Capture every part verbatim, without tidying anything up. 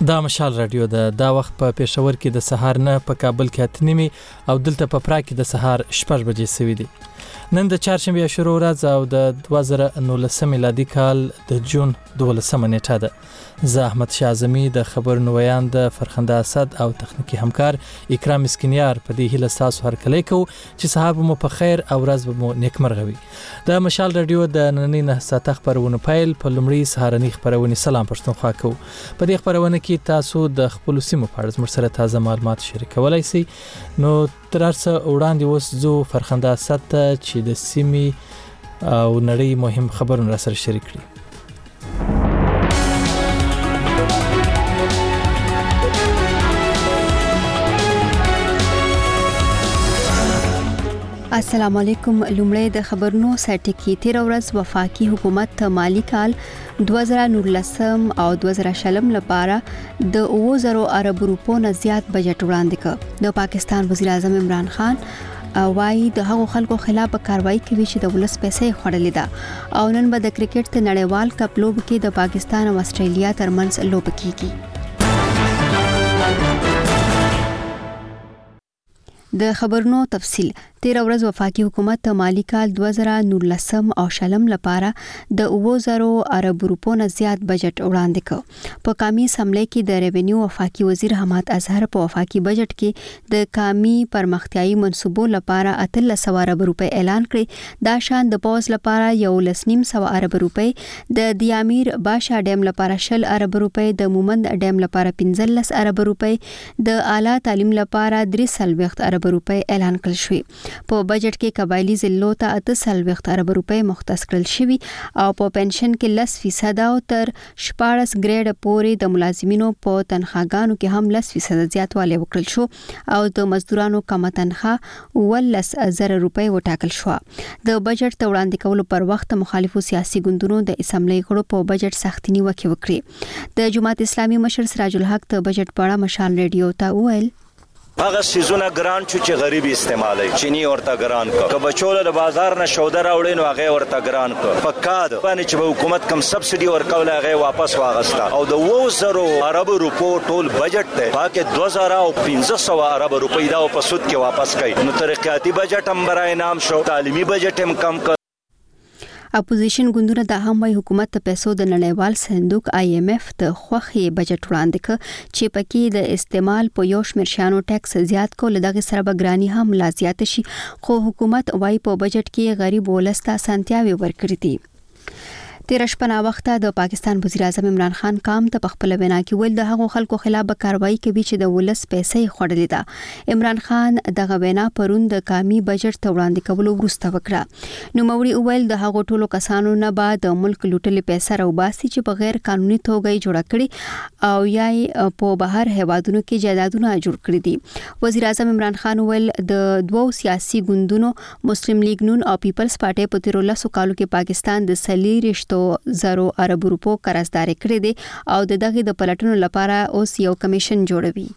دا مشال رادیو ده. دا وخت په پېښور کې د سهار نه، په کابل کې اته نیمې او دلته په پراګ کې د سهار شپږ بجې سوي دي. نن د چهارشنبه شروع ورځ او د دوه زره نولسم میلادي کال د جون دولسمه نیټه ده. زه احمد شاه اعظمي د خبرونو ویاند فرخنده اسد او تخنیکی همکار اکرام مسکینیار په دې هیله تاسو هرکلی کو چې سهار مو په خیر او ورځ مو نیکمرغه وي. د مشال رادیو د نننۍ نه ساعته خبرونه پیل په لومړی سهارنۍ خبرونه سلام پښتونخوا کو. په دې خبرونه کې تاسو د خپل سیمو په اړه مرسته تازه معلومات شریکولای شئ. نو ترڅو وړاندې اوس زو فرخنده اسد چې د سیمې او نړۍ مهم خبرونه را سره شریک کړي. السلام علیکم. لومړی د خبرونو سرټکی. تیر ورځ وفاقي حکومت مالی کال دوه زره نولسم او دوه زره شلم لپاره د اوه زره ارب روپو نه زیات بجټ وړاندې کړ. د پاکستان وزیر اعظم عمران خان وايي د هغو خلکو خلاف کاروایی کوي چې د ولس پیسې خورلې ده او نن به د کرکټ ته نړیوال کپ لوب کې د پاکستان او استرالیا ترمنځ لوب کیږي. د خبرونو تفصیل. تیر ورځ وفاقي حکومت مالی کال دوه زره نولسم او شلم لپاره د اوه زره ارب روپو نه زیات بجټ وړاندې کړ. په قومي اسمبلی کې د ریونیو وفاقي وزیر حماد اظهر په وفاقي بجټ کې د قومي پرمختیايي منصوبو لپاره اتلس سوه ارب روپۍ اعلان کړي. دا شان د پوز لپاره یو لس نیم سوه ارب روپۍ، د دیامیر باشا ډیم لپاره شل ارب روپۍ، د مومند ډیم لپاره پنځلس ارب روپۍ، د اعلی تعلیم لپاره درې څلوېښت ارب روپۍ اعلان کړل شوې. په بجټ کې قبایلی ضلعو ته اته څلوېښت ارب روپۍ مختص کړل شوي او په پنشن کې لس فیصد او تر شپاړس ګریډ پورې د ملازمینو په تنخواګانو کې هم لس فیصد زیاتوالی وکړل شو او د مزدورانو کمه تنخواه اوولس زره روپۍ وټاکل شو. د بجټ ته وړاندې کولو پر وخت مخالفو سیاسي ګوندونو د اسمبلی غړو په بجټ سختي نیوکې وکړې. د جماعت اسلامي مشر سراج الحق د بجټ په اړه مشال رادیو ته وویل هغه سیزونه ګران شو چې غریب استعمالي، چینی ورته ګران کو، که بچوله د بازار نه شوده راوړي نو هغه ورته ګران کو. پکاد باندې چې به حکومت کم سبسيډي ورکول هغه واپس واغستا او د اوه زره ارب روپو ټول بجټ ته پاکه دوه زره او پنځه سوه ارب روپۍ دا په سود کې واپس کړي. نو ترقیاتي بجټ هم برای نام شو، تعلیمي بجټ هم کم کړ. اپوزیشن ګوندونه د هم وايي حکومت ته پیسو د نړیوال صندوق آی ایم ایف د خوخي بجټ وړاندې ک چې پکې د استعمال په یو شمېر شانو ټیکس زیات کول دغه سره به ګرانی هم لا زیات شي، خو حکومت وايي په بجټ کې غریب ولسته سنتیاوي ورکړي دي. تیر شپه وخت د پاکستان وزیر اعظم عمران خان کام ته په خپل وینا کې ویل د هغو خلکو خلاف به کاروایی کوي چې د ولس پیسې خورلې ده. عمران خان دغه وینا پرون د قومي بجټ ته وړاندې کولو وروسته وکړه. نو موري ویل د هغو ټولو کسانو نه به د ملک لوټلې پیسې راوباسي چې په غیر قانوني توګه جوړ کړي او یا په بهر هیوادونو کې جایدادونه جوړ کړي دي. وزیر اعظم عمران خان ویل د دوو سیاسي ګوندونو مسلم لیگ نون او پیپلز پارټي په تیر لسو کالو کې پاکستان د سلی رشتو زرو ارب روپو قرضداري کړې دي او د دغه د پلټنو لپاره اوس یو کمیشن جوړوي.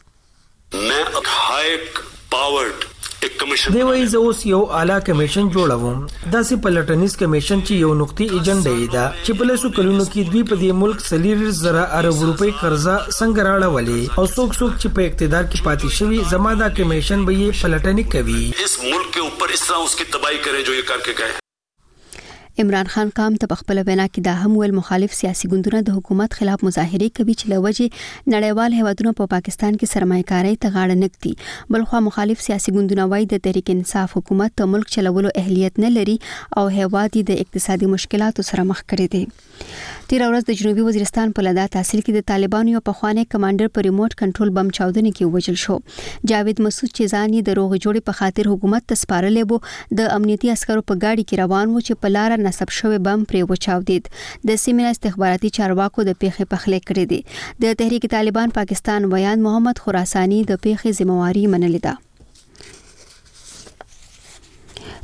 میں ہائی پاورډ ایک کمیشن دی وایي زه اوس یو اعلی کمیشن جوړوم. داسې پلټنیز کمیشن چې یو نقطې ایجنډا یې ده چې په لسو کلونو کې دوی په دې ملک سلیری زره ارب روپۍ قرضه څنګه راړولې او څوک څوک چې په اقتدار کې پاتې شوي زما دا کمیشن به یې پلټنې کوي. اس ملک کے اوپر اس طرح اس کی تباہی کرے جو یہ کر کے گئے. عمران خان کام ته په خپل وینا کې دا هم ویل مخالف سیاسي ګوندونه د حکومت خلاف مظاهره کوي چې لوجه نړیوال هیوادونو په پاکستان کې سرمایه‌کاري ته غاړه نږدي. بلخو مخالف سیاسي ګوندونه وايي د تحریک انصاف حکومت ته ملک چلولو اهلیت نه لري او هیواد د اقتصادي مشکلاتو سره مخ کړی دی. تیر ورځ د جنوبي وزیرستان په لدا تحصیل کې د طالبانو یو پخوانی کمانډر پر ریموټ کنټرول بم چاودنې کې وژل شو. جاوید مسعود چې ځان یې د روغ جوړې په خاطر حکومت ته سپارلې وو د امنیتي عسکرو په گاډي کې روان و چې په لار نصب شوی بم پرې وچاودید. د سیمې استخباراتي چارواکو د پیښې پخلې کړې دي. د تحریک طالبان پاکستان ویان محمد خراسانی د پیښې ذمہواری منلې ده.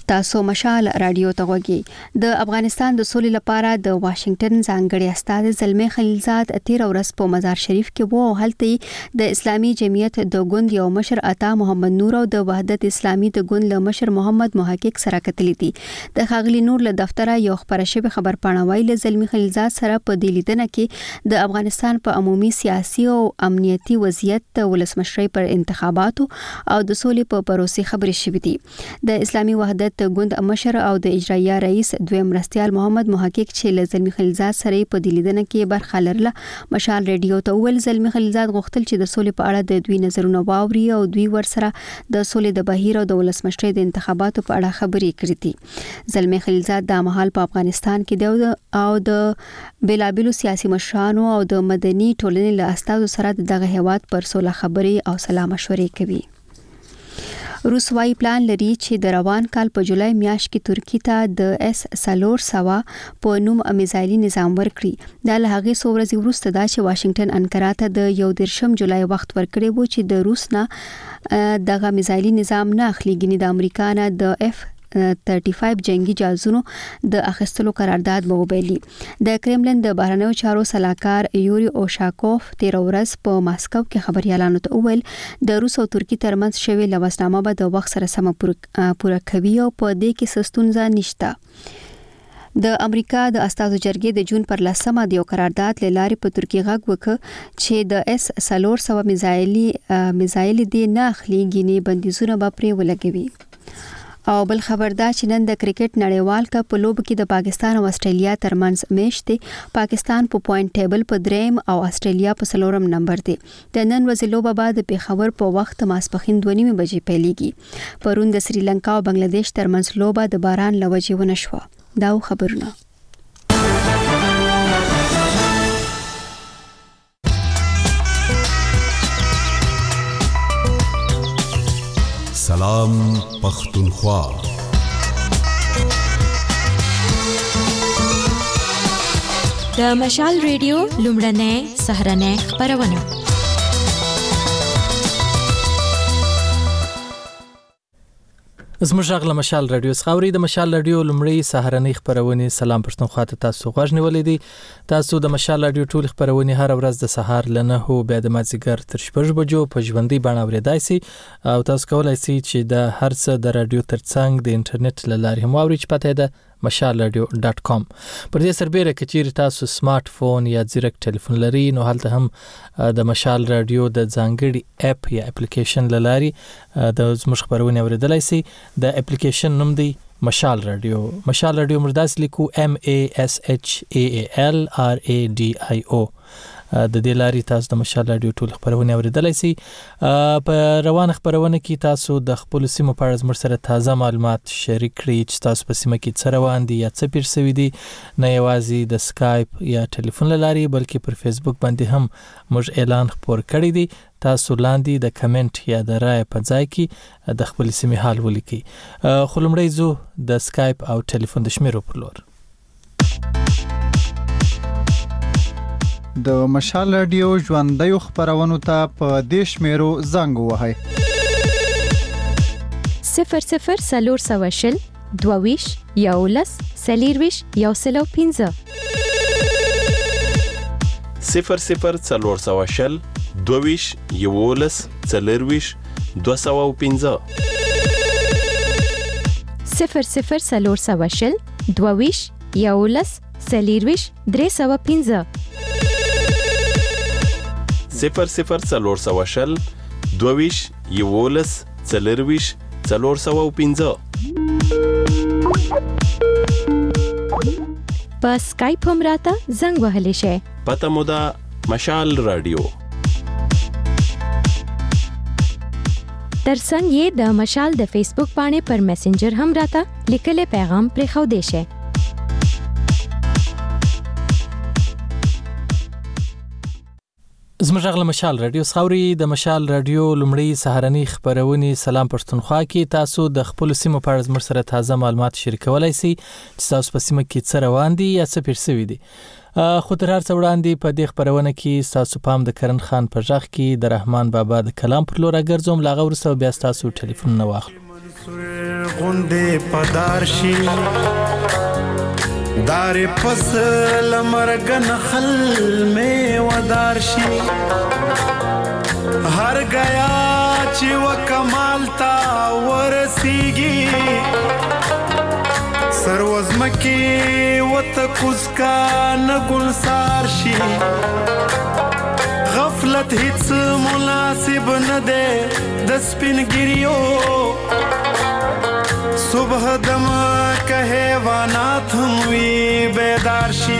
تاسو مشال رادیو ته وګورئ. د افغانستان د سولې لپاره د واشنگټن ځانګړي استاد زلمی خلیلزاد تیر ورځ په مزار شریف کې وو او هلته د اسلامي جمعیت د ګوند یو مشر عطا محمد نور او د وحدت اسلامي د ګوند له مشر محمد محقق سره کتلې دي. د ښاغلي نور له دفتره یو خبره شوی خبر پاڼه وایي زلمی خلیلزاد سره په دې لیدنه کې د افغانستان په عمومي سیاسي او امنیتي وضعیت د ولسمشرۍ پر انتخاباتو او د سولې په پروسې خبرې شوې دي. د اسلامي وحدت ګوند مشر او د اجرایه رئیس دویم مرستیال محمد محقق چې له زلمی خلیلزاد سره په دې لیدنه کې برخه لرله مشال رادیو ته ول زلمی خلیلزاد غوښتل چې د سولې په اړه د دوی نظرونه واوري او دوی ورسره د سولې د بهیر او د ولسمشرۍ د انتخاباتو په اړه خبرې کړې دي. زلمی خلیلزاد د مهال په افغانستان کې دی او د بلابلو سیاسي مشرانو او د مدني ټولنې له استازو سره دغه هیواد پر سوله خبرې او سلا مشورې کوي. روس وايي پلان لري چې د روان کال په جولای میاشت کې ترکی ته د اس سلور سوا په نوم میزایلي نظام ورکړي. دا له هغې څو ورځې وروسته دا چې واشنگټن انکارا ته د یو درشم جولای وخت ورکړی وو چې د روس نه دغه میزایلي نظام نه اخلي. ګینې د امریکا نه د اف پنځه پنځه جنگي جهازونو د اخیستلو قرارداد وبایلی. د کرملن د بهرنیو چارو سلاکار یوري اوشاکوف تیر ورځ په ماسکو کې خبريالانو ته وویل د روس او ترکی ترمنځ شوی لوسنامه به د وخت سره سم پوره کوي او په دې کې سستونزه نشته. د امریکا د استازو جرګې د جون پر لسمه د یو قرارداد لارې په ترکی غږ وکړ چې د اس سلور سوا میزایلي میزایل دی نه اخلي. ګینې بندیزونه به پرې ولګوي. او بل خبر دا چې نن د کرکټ نړیوال کپ په لوب کې د پاکستان او استرالیا ترمنځ میچ دی. پاکستان په پوینټ ټیبل په دریم او استرالیا په څلورم نمبر دی. د نن ورځې لوبه بعد د پیښور په وخت ماسپښین دوه نیمې بجې پیلېږي. پرون د سریلانکا او بنگلاديش ترمنځ لوبه د باران له وجې ونه شوه. دا خبرونه سلام پختونخوا. د مشال ریډیو لومړنۍ سهرنۍ خبرونه. زموږ غږ له مشال رادیو څخه اوري. د مشال رادیو لومړی سهارنۍ خبرونه سلام پښتونخوا ته تاسو غوږ نیولې دي. تاسو د مشال رادیو ټول خبرونه هر ورځ د سهار له نهو بیا د مازیګر تر شپږ بجو په ژوندۍ بڼه اورېدای شئ او تاسو کولای شئ چې د هر څه د رادیو ترڅنګ د انټرنیټ له لارې هم اورئ چې پته ده مشال رادیو ډاټ کام. پر دې سربېره کچیر تاسو سمارټ فون یا ځیرک ټلیفون لري نو هلته هم د مشال رادیو د ځانګړي اپ یا اپلیکیشن لاري د زموږ خبرونه اوریدلای شئ. د اپلیکیشن نوم دی مشال رادیو. مشال رادیو مرداس لیکو ام ای اس اچ ای ال ار ای ډي آی او. د دې لاري تاسو د مشال رادیو ټول خبرونه اوریدلای شئ. په روان خبرونه کې تاسو د خپل سیمو په اړه زموږ سره تازه معلومات شریک کړئ چې تاسو په سیمه کې څه روان دي یا څه پیر شوي دي. نه یوازې د سکایپ یا ټلیفون لاري بلکې پر فیسبوک باندې هم موږ اعلان خپور کړی دی. تاسو لاندې د کمنټ یا د رائے په ځای کې د خپل سیمې حال ولیکئ. خو لومړی زو د سکایپ او ټلیفون د شمیرو پر لور. د مشال رادیو ژوندۍ خبرونو ته په دې شمیرو زنګ ووهئ. صفر صفر څلور سوه شل دوه ویشت یولس څلېرویشت یو سل او پنځه. صفر صفر څلور سوه شل دوه ویشت یولس څلېرویشت دوه سوه او پنځه. صفر صفر څلور سوه شل دوه ویشت یولس څلېرویشت درې سوه پنځه. صفر صفر څلور سوه شل دوه ویشت یولس څلېرویشت څلور سوه او پنځه. په سکایپ هم راته زنګ وهلی شئ. پته مو ده مشال رادیو. ترڅنګ یې د مشال د فیسبوک باندې پر میسنجر هم راته لیکلی پیغام پرېښودی شئ. زموږ غږ له مشال رادیو څخه اوري. د مشال رادیو لومړی سهارنۍ خبرونه سلام پښتونخوا کې تاسو د خپل سیمو په اړه زموږ سره تازه معلومات شریکولای شئ چې تاسو په سیمه کې څه روان دي یا څه پیر شوي دي. خو تر هر څه وړاندې په دې خبرونه کې تاسو پام د کرن خان په ژغ کې د رحمان بابا د کلام پر لور راګرځوم. لاغه ورسره بیا تاسو ټلیفون نه واخلو. غوندې پدار شي دار پس لمرګ نخل می ودار شي هر گیا چې وکمال تا ورسیږي سروزمکی وت کوزکا نګلسار شي غفلت هیڅ مناسب نه ده د سپینګریو صبح دم که حیوانات هم وی بیدار شي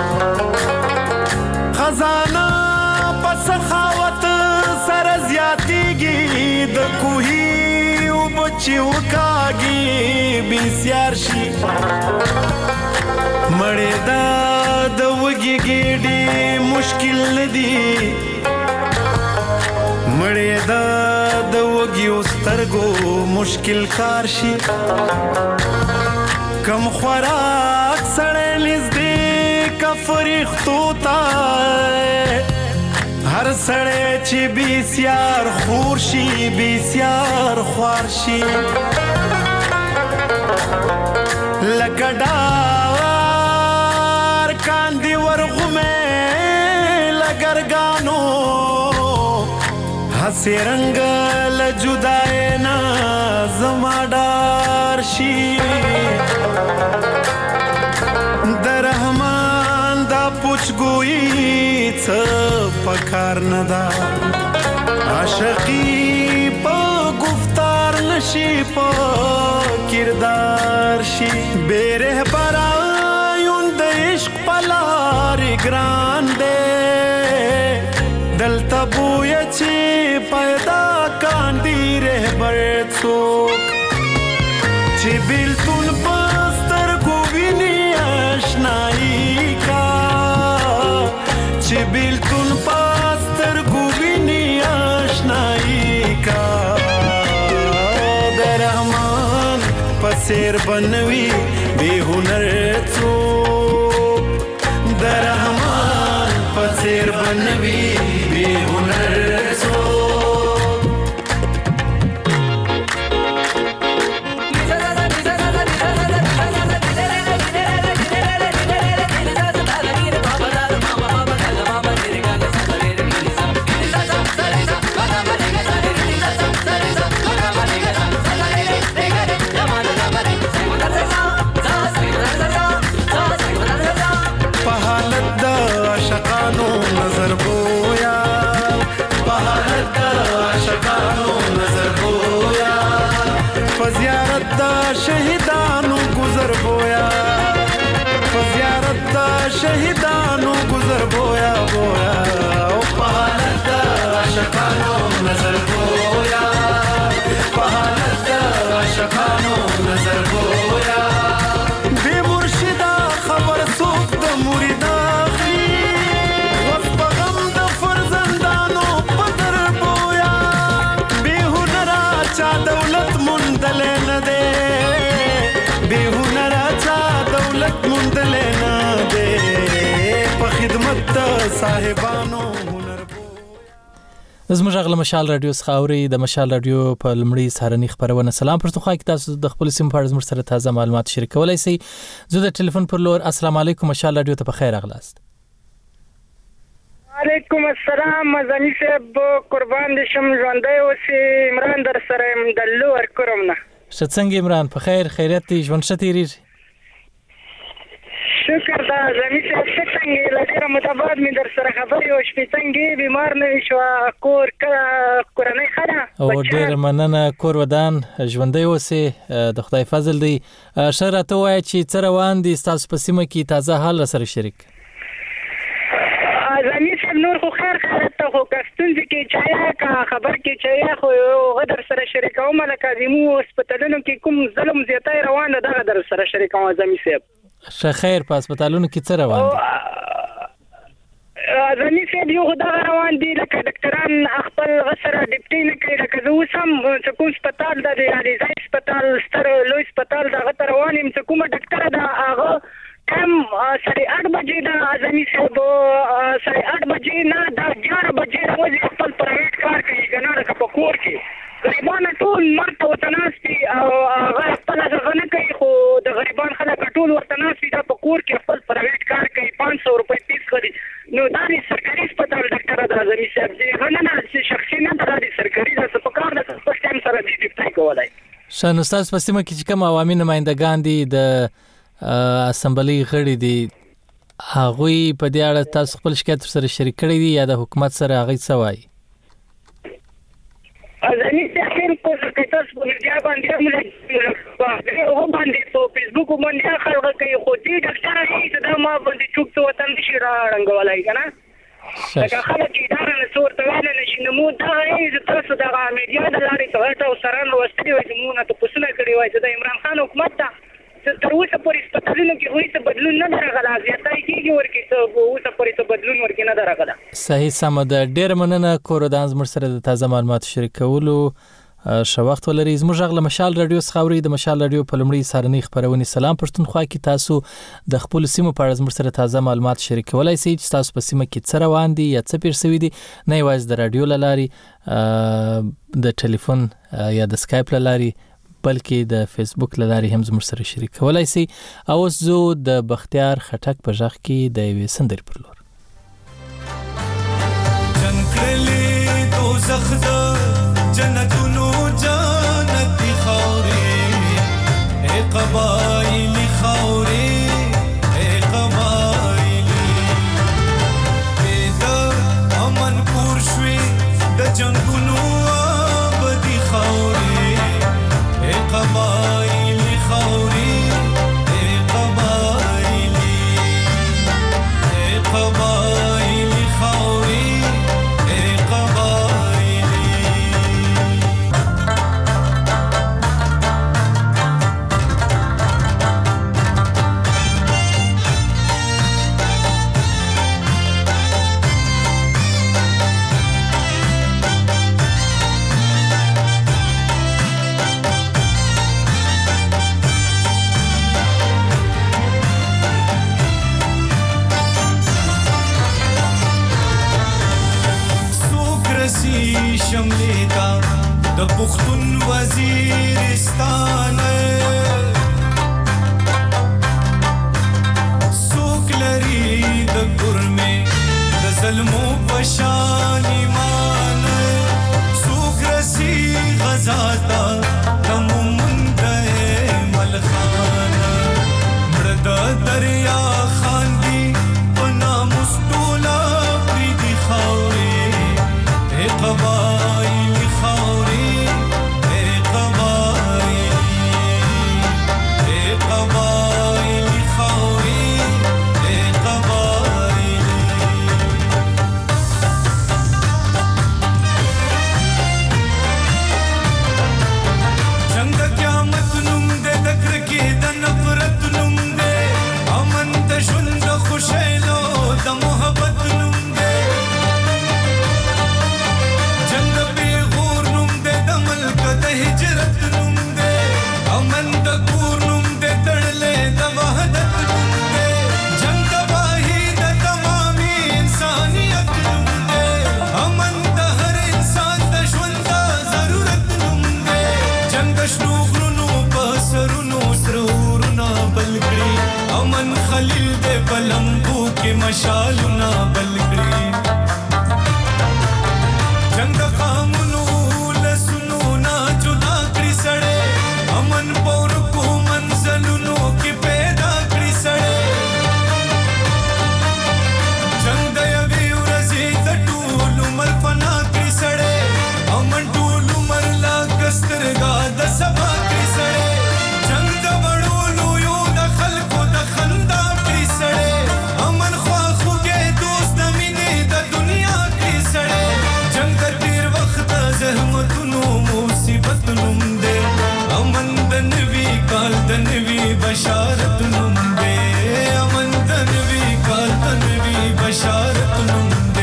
خزانه په سخاوت سره زیاتیږي د کوهي اوبه چې وکاږي بسیار شي مړې ده د وږي ګېډې مشکل نه دي مړې ده د وږیو سترګو مشکل کار شي کم خوراک سړی نږدې که فرښتو ته هر سړی چې بسیار خور شي بسیار خوار شي لکه ډار کاندي ورغمې لګرګانو هسې رنګ له جدای نه زما ډار شي د رحمان دا پوچګویي څه پکار نه ده عاشقي په گفتار نشي په کردار شي بے رهبره یون د عشق په لارې ګران دی دلته بویه چې پیدا کاندي رهبر څوک چې بیلتون په سترګو ویني اشنایي کا چې بیلتون په سترګو ویني اشنایي کا د رحمان په څېر بنوي بې هنر څوک د رحمان په څېر بنوي بې هنر څوک شهیدانو گذر بویا فزیارت دا شهیدانو گذر بویا بویا او پهالت دا عاشقانو نظر بویا پهالت دا عاشقانو نظر بویا بی مرشدا خبر سوک دا مریدا خی وف بغم دا فرزندانو پدر بویا بی هنرا چا دولت مندلے ندے دولت مندلې نه ده په خدمت صاحبانو هنر زموږ غل مشال رادیو څخه اوري د مشال رادیو په لمړی سهارنی خبرونه سلام پرتخوا کې تاسو د خپل سیم په اړه زموږ سره تازه معلومات شریکولای شئ زه د ټلیفون پر لور السلام علیکم مشال رادیو ته په خیر اغلاست علیکم السلام مزنی صاحب قربان دي شم ژوندۍ اوسې عمران در سره د لور کوم نه څنګه عمران په خیر خیریت دي ژوند ښه تیریږي شکر دا زمي چې څنګه لکه متباد می در سره خبرې او شپې څنګه بیمار نه شو کور کورنۍ خره او ډېر مننه کور ودان ژوندۍ اوسې د خدای فضل دی شره ته وای چې څه روان دي تاسو په سیمه کې تازه حال سره شریک زمي چې نور خو خیر خیرت ته خو کستون کې چایا کا خبر کې چایا خو غدر سره شریکوم لکه زمو هسپتالونو کې کوم ظلم زیاتای روان ده غدر سره شریکوم زمي صاحب شه خیر په هسپتالونو کې څه روان دي زمي صاحب یو خدای روان دي لکه ډاکټران خپل غسر ډیپټي نه کوي لکه زه وسم چې کوم هسپتال د علي زای هسپتال ستر لوی هسپتال دا غته روان يم چې کوم ډاکټر دا هغه کم ساڑھے آٹھ بجے دا ازمی صاحب ساڑھے آٹھ بجے نه دا ग्यारह بجے راځي خپل پرایویټ کار کوي کنه د کپکور کې غریبانه ټول مرته وتناستي او هغه کولای. شنو تاسو په سیمه کې چې کوم عوامي نمائندگان دي د اسمبلی غړي دي هغه په دې اړه تاسو خپل شکایت سره شریک کړی دي یا د حکومت سره هغه څه وایي؟ ازنی تاخیر کو چې تاسو په دې باندې موږ او باندې په فیسبوک باندې خلک کوي خو دې ډاکټر هیڅ د ما باندې چوک ته وطن شي را رنګولای کنه دا خلک چې دا نه صورت وانه نشي نو دا هیڅ تاسو د میډیا د لارې ته او سره نو واستري وي چې موږ ته پوښتنه کړې وای چې د عمران خان حکومت ته تر اوسه پورې سپټالونو کې هیڅ بدلون نه راغلی زیاتای کېږي ورکې څه اوسه پورې څه بدلون ورکې نه راغلی. صحیح سم ده. ډېر مننه کورودان زموږ سره د تازه معلوماتو شریکولو ښه وخت ولرئ. زموږ غږ له مشال رادیو څخه اورئ. د مشال رادیو په لومړي سهارنۍ خپرونې سلام پښتونخوا کې تاسو د خپل سیمو په اړه زموږ سره تازه معلومات شریکولای شئ چې تاسو په سیمه کې څه روان دي یا څه پېښ شوي دي، نه یوازې د رادیو له لارې د ټلیفون یا د سکایپ له لارې بلکې د فیسبوک له لارې هم زموږ سره شریک کولای شئ. او زه د بختیار خټک په ژغ کې د یوې سندرې پر لور جنکړلې دوزخ د جنتونو جنتي خاورې اے قبایلی خاورې اے قبایلی پیدا امن پور شوي د جنگونو آبدي خاورې قبایلی خاوری اے قبایلی اے قبایلی خاوری اے قبایلی شملیتا د پختون وزیرستان سوک لري د ګرمه د ظلمو پشان ایمان سوک رسی غزاتا دم منده ملخان مرد دریا خاندی پنا مستولا پریدی خاوری اے قبائلی خاوری اے قبائلی اے قبائلی خاوری اے قبائلی جنگ قیامت نم دے دکر کی د نفرت نم دے امن د ژوند خوشیلو د محبت نم دے هجرت نوم دے امن د کور نوم دے تړلې د وحدت نوم دے جنگ واهی د تمامي انسانيت نوم دے امن د هر انسان د ژوند ضرورت نوم دے جنگ شنو غرونو په سرونو سرورنا بلګړي امن خلیل دې بلمبو کې مشالونه بلګړي جنگ قامونو امن پور کو منزلونو کی پیدا کړی سړی جنگ د یوې ورځې د ټول عمر فنا کړی سړی امن ټول عمر لا کسترګا د سبا کړی سړی جنگ د وړو لویو د خلکو د خندا کړی سړی امن خوا خوږه دوست مینې د دنیا کړی سړی جنگ د تیر وخت زحمتونو مصیبت نوم دے امن دنوی کال دنوی بشارت نوم دے امن دنوی کال دنوی بشارت نوم دے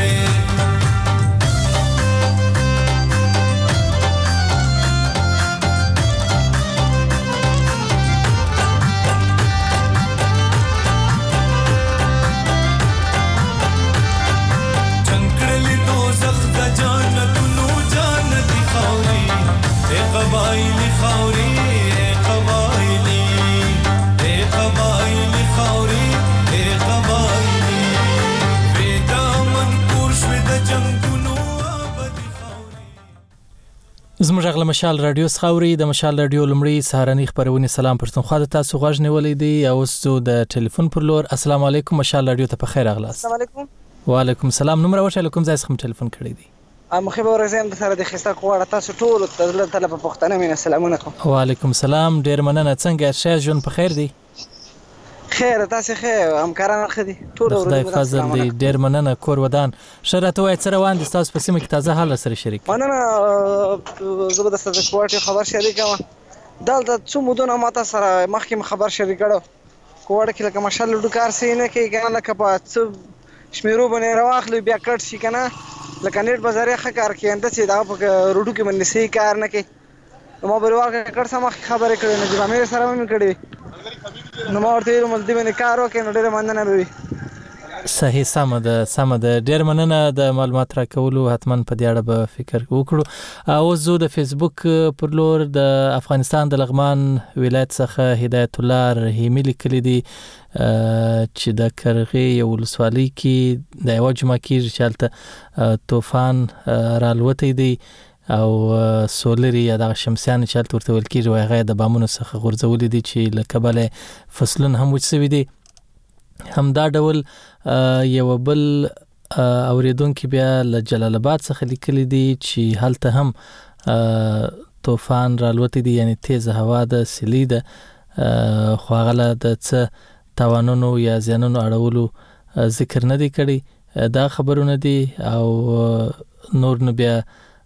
زموږ غل مشال رادیو سخاوري د مشال رادیو لمړی سهارنی خبرونه سلام پښتونخوا د تاسو غوښ نیولې دی او زه د ټلیفون پر لور السلام علیکم مشال رادیو ته په خیر اغلاس. السلام علیکم. وعلیکم السلام. نمبر وښه کوم ځای څخه ټلیفون کړی دی؟ ام خبر زم د سره د خسته کوړه تاسو ټول ته طلب پښتنه مين السلام علیکم. وعلیکم السلام. ډیر مننه. څنګه شه جون په خیر دی؟ خیر تاسو خیر همکاران خدي ټول خدای فضل دی. ډیر مننه. کور ودان شرط وای سره وان د تاسو په سیمه کې تازه حال سره شریک مننه. زبردست د کوټه خبر شریک ما دلته څو مودونه ماته سره مخکې خبر شریک کړو کوړه کې لکه ماشال ډکار سینه کې کنه لکه په څو شمیرو باندې راخلې بیا کټ شي کنه لکه نیټ بازارې خکار کې انده چې دا په روډو کې باندې سي کار نه کوي نو په ورکه کټ سم خبرې کړې نه چې مې سره مې کړې نو ما ورته ویل ملته باندې کار وکړ نو ډېر مننه لري. صحیح سم ده سم ده. ډېر مننه د معلومات راکولو. حتما په دې اړه به فکر وکړو. او زه د فیسبوک پر لور د افغانستان د لغمان ولایت څخه هدایت الله رحیمی لیکلی دی چې د کرغې یو ولسوالۍ کې د یو جمعه کې چالت طوفان رالوتی دی او سولري یا د شمسیان چالت ورته ول کېږي او هغه د بامونو څخه غورځولې دي چې لکه بل فصلونه هم وڅوي دي. هم دا ډول یو بل اوریدونکو بیا له جلال آباد څخه لیکلي دي چې هلته هم طوفان رالوتی دي یعنی تیز هوا د سیلی ده خو هغه د څه تاوانونو یا زیانونو اړولو ذکر نه دی کړی. دا خبرونه دي او نور نو بیا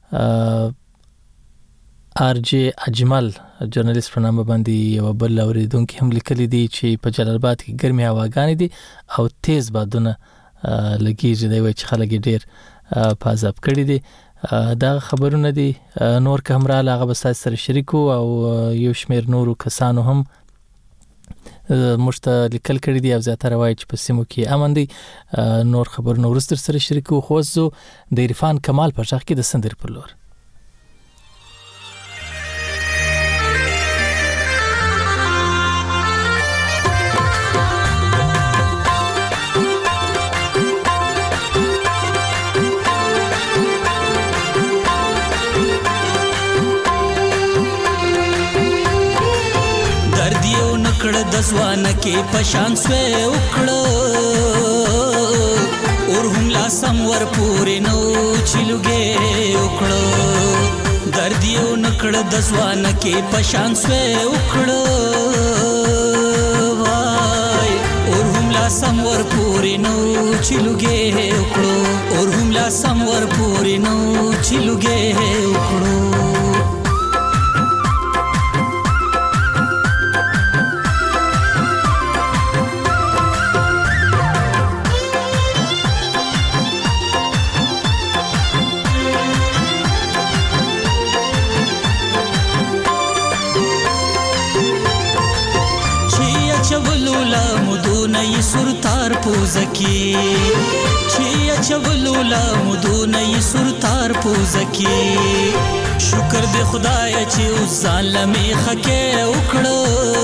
آر جی اجمل ژورنالیست په نامه باندې یو بل اوریدونکو هم لیکلي دي چې په جلال آباد کې ګرمي هواګانې دي او تیز بادونه لګیږي دی وای چې خلک ډیر په عذاب کړي دي. دا خبرونه دي نور که هم رااله هغه به سره شریکو او یو شمیر نورو کسانو هم مشته لیکل کړي دي او زیاتره وایي چې په سیمو کې امن دي. نور خبرونه ورستر سره شریکو. خو زه د عرفان کمال په شاخ کې د سندر پر لور کړه د ځوان کې پشان سوې وکړه اور هم لا سم ور پورې نو چلوګې وکړه درد یو نکړه د ځوان کې پشان سوې وکړه وای اور هم لا سم ور پورې نو چلوګې وکړه اور هم لا سم ور پورې نو چلوګې وکړه सुरतार पूजकी छिया चवलूला मुदुनई सुरतार पूजकी शुक्र दे खुदाय چې اوس ظالمې خکې وکړو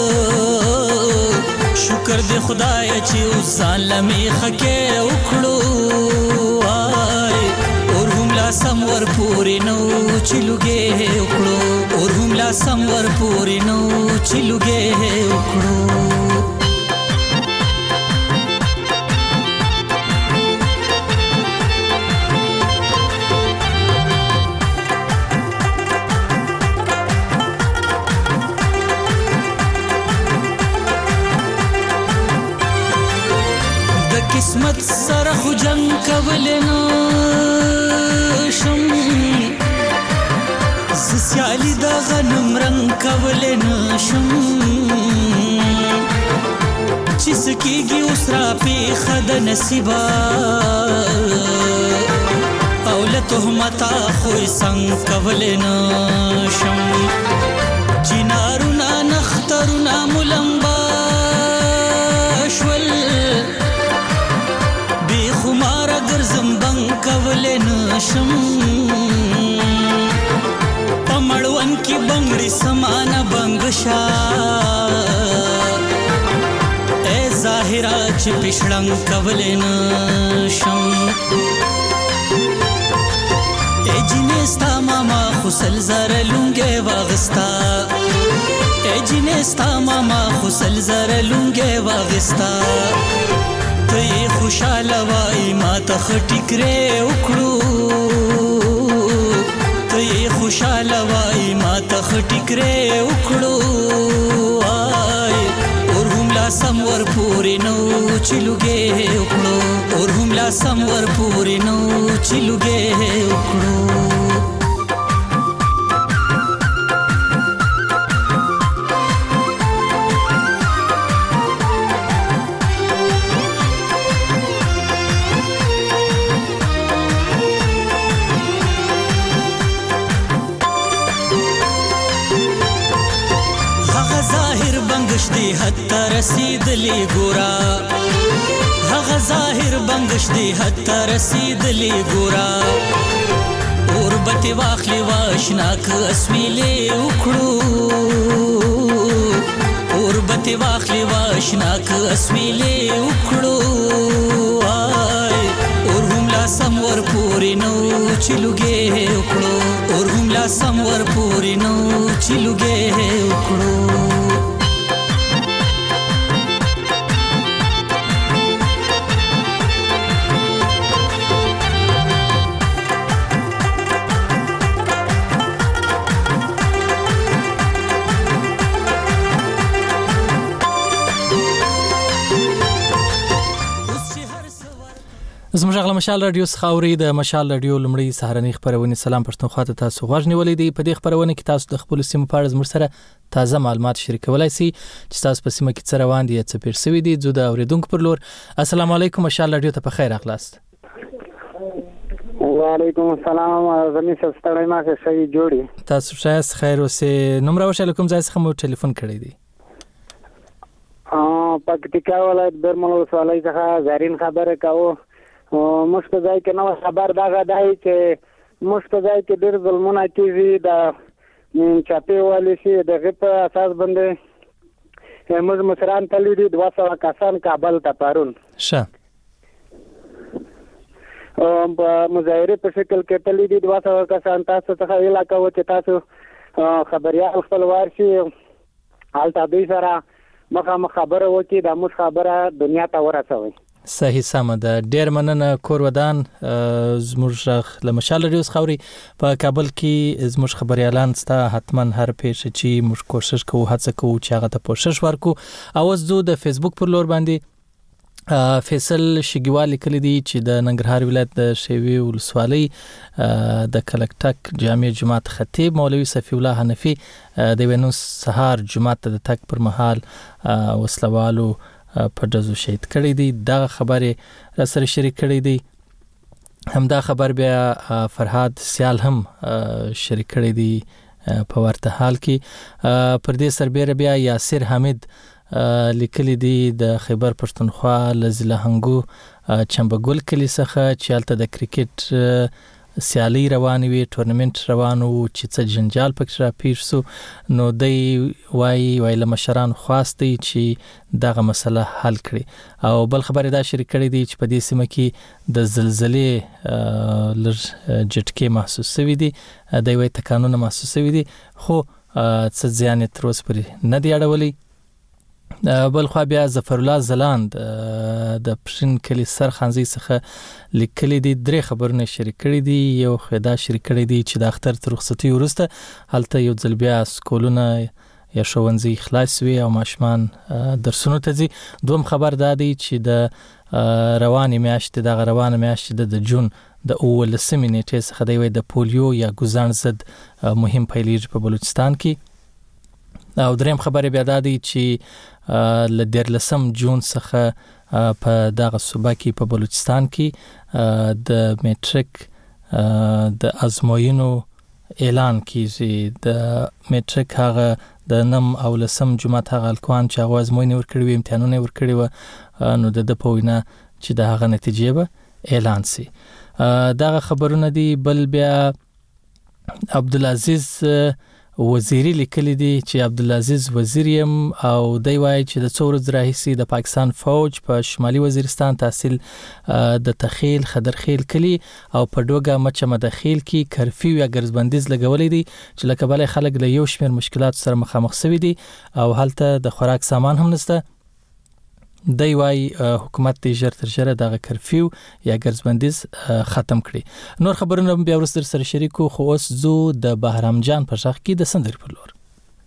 شکر دې خدای چې اوس ظالمې خکې وکړو وای اور هم لا سم ور پورې نو چلوګې وکړو اور هم لا سم ور پورې نو چلوګې وکړو قسمت سره خو جنگ کولې نه شم زسیالي د غنم رنگ کولې نه شم چې سکیږي اوس را پیښه د نصیبا او له تهمتا خو څنګه کولې نه شم جنارونه نخترونه ملمبا شول خمارا ګرځم بنګ کولې نشم پمړون کې بنگړي سمانه بنگشا اے ظاهرا چې پښړنګ کولې نشم اے جنستا ماما خسل زر لونګه واغستا ای جنستا ماما خسل زر لونګه واغستا ته خوشاله وای ما ته خټکره وکړو ته خوشاله وای ما ته خټکره وکړو آی اور هم لا سمور پوری نو چلوګه وکړو اور هم لا سمور پوری نو چلوګه وکړو دی حتی رسیدلی ګورا هغه ظاهر بنگش دی حتی رسیدلی ګورا اوربت واخلی واشناک اسویلې وکړو اوربت واخلی واشناک اسویلې وکړو آی اور هم لا سمور پوری نو چلوګه وکړو اور هم لا سمور پوری نو چلوګه وکړو زموږ غلا مشال رادیو څخه د مشال رادیو لمړی سهارنی خبرونه سلام پښتونخوا ته تاسو غوږ نیولې دی په دې خبرونه کې تاسو د خپل سیمه په اړه زموږ سره تازه معلومات شریکولای شئ چې تاسو په سیمه کې څه روان دي څه پیر سوي دي زه د اوریدونکو پر لور السلام علیکم مشال رادیو ته په خیر اخلاص وعلیکم السلام زمي ستړی ما ښه شي جوړي تاسو شایست خیر اوسه نمبر وشل کوم ځای څخه مو ټلیفون کړی دی ا پکتیکا ولایت برمل وسوالای څخه زرین خبره کاوه مشت ځای کې نو خبر دا غدای چې مشت ځای کې ډېر ظلمونه کیږي دا چاپی والی شي دغه په اساس باندې موږ مشران تللی دي دوه سوه کسان کابل ته پرون شه ام په مظاهره په شکل کې تللی دي دوه سوه کسان تاسو څخه علاقه و چې تاسو خبريال خپل وارشي حالت دوی سره مخه خبره وکي د موږ خبره دنیا ته ورسوي صحیح سم ده ډیر مننه کور ودان زموږ له مشال رادیو خوري په کابل کې زموږ خبريالان ستا حتما هر پیښه چې موږ کوشش کوو هڅه کوو چې هغه ته کوشش ورکو او زه د فیسبوک پر لور باندې فیصل شګیوال لیکلی دی چې د ننګرهار ولایت د شیوی ولسوالۍ د کلکټک جامع جماعت خطیب مولوي صفی الله حنفي د وینو سهار جماعت د تک پر مهال وسلوالو په دزو شهید کړی دی دا خبره را سره شریک کړی دی همدا خبر بیا فرهاد سیال هم شریک کړی دی په ورته حال کې پر دې سربېره بیا یاسر حمید لیکلی دی د خیبر پښتونخوا لزله هنګو چمبګل کلی څخه چې الته د کرکټ سیالي روانه وي ټورنمنت روانو چې څه جنجال پکې را پیښ سو نو دی وای ویل مشران خواسته چې دغه مسله حل کړي او بل خبره دا شریک کړي دي چې په دې سیمه کې د زلزلې لږ جټکې محسوس شوي دي د وی تکانونه محسوس شوي دي خو څه زیان تر اوسه پورې نه دی اړولي بل خو بیا ظفر الله زلاند د پښین کلی سرخانزي څخه لیکلي دي درې خبرونه شریک کړي دي یو خدا شریک کړي دي چې د اختر تر رخصتي ورسته هلته یو ځل بیا سکولونه یا ښوونځي خلاص وي او ماشومان درسونو ته ځي دوم خبر دا دی چې د رواني میاشتې د روانه میاشتې د جون د اولسمې نیټې څخه د وی د پولیو یا ګوزان ضد مهم پیلېږي په بلوچستان کې او دریم خبره بیا دا دی چې ل دیرلسم جون څخه په دغه صوبه کې په بلوچستان کې د میټریک د ازموینو اعلان کیږي د میټریک هغه د نم او لسم جمعه هغه الکوان چې هغه ازموینه ورکړي وي امتحانونه ورکړي و نو د پوینه چې د هغه نتیجې به اعلان سي دغه خبرونه دی بل بیا عبدالعزیز وزیری لیکلی دی چې عبدالعزیز وزیر یم او دی وایي چې د څو ورځې راهیسې د پاکستان فوج په شمالي وزیرستان تحصیل د تخیل خدرخیل کلی او په ډوګه مچه مدخیل کې کرفیو یا ګرځبندیز لګولې دي چې لکه بلې خلک له یو شمېر مشکلات سره مخامخ شوي دي او هلته د خوراک سامان هم نشته. دی وایي حکومت دې ژر تر ژره دغه کرفیو یا ګرځبندیز ختم کړي. نور خبرونه بیا وروسته سره شریکو، خو اوس زو د بهرام جان په شاخ کې د سندرې پر لور.